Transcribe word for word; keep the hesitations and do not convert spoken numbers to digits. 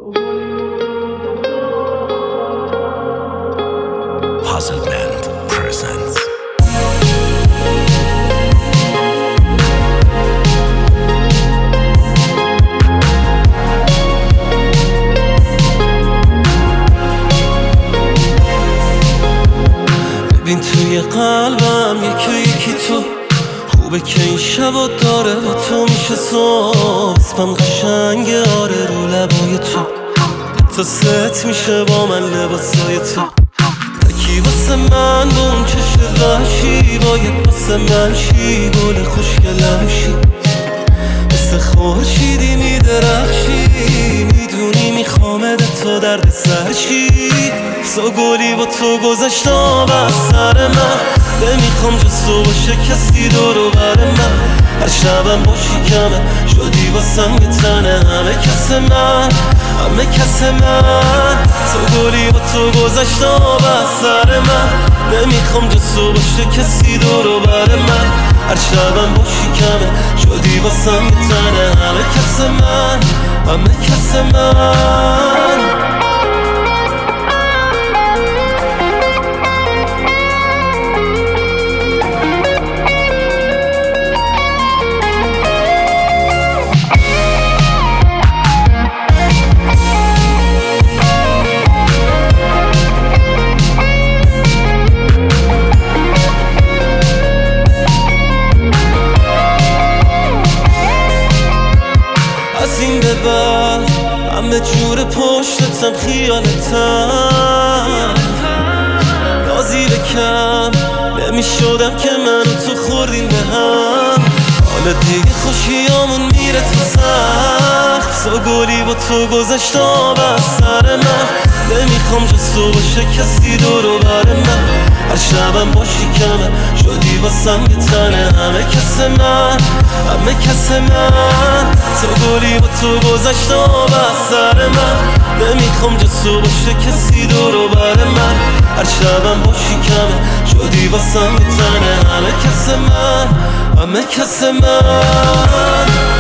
Puzzlement presents. ببین توی قلبم یکی یکی تو خوبه که این شبا داره با تو میشه صبح اسمم قشنگه آره رو لبای تو حتی ست میشه با من لباسای تو تکی واسه من با اون چشم وحشی باید واسه من شی گل خوشگلم شی مثل خورشیدی میدرخشی میدونی میخوامده تا درد سرشی سا گلی با تو گذشتم از سر من نمیخوام جز تو باشه کسی دورو بر من هر شبم باشی کمه شدی واسم یه تنه همه کس من همه کس من سا گلی با تو گذشتم از سر من نمیخوام جز تو باشه کسی دورو بر من هر شبم باشی کمه شدی واسم یه تنه همه کس من همه کس من این به بعد همه جور پشتتم خیالتم رازی بکم نمی شدم که من و تو خوردیم به هم حالا دیگه خوشیامون میره تو سخت سا گلی با تو گذشتم از سر من نمیخوام جز تو باشه کسی دورو بر من هر شبم باشی کمه شدی واسم یه تنه همه کس من همه کس من سا گلی با تو گذشتم از سر من نمیخوام جز تو باشه کسی دورو بر من هر شبم باشی کمه شدی واسم یه تنه همه کس من همه کس من